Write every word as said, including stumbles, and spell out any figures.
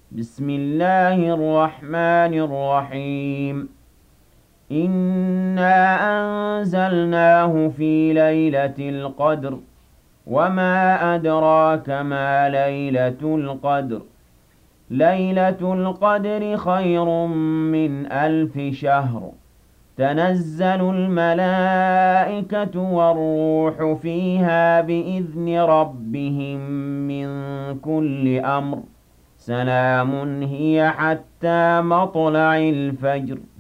بسم الله الرحمن الرحيم إنا أنزلناه في ليلة القدر وما أدراك ما ليلة القدر ليلة القدر خير من ألف شهر تنزل الملائكة والروح فيها بإذن ربهم من كل أمر سلام هي حتى مطلع الفجر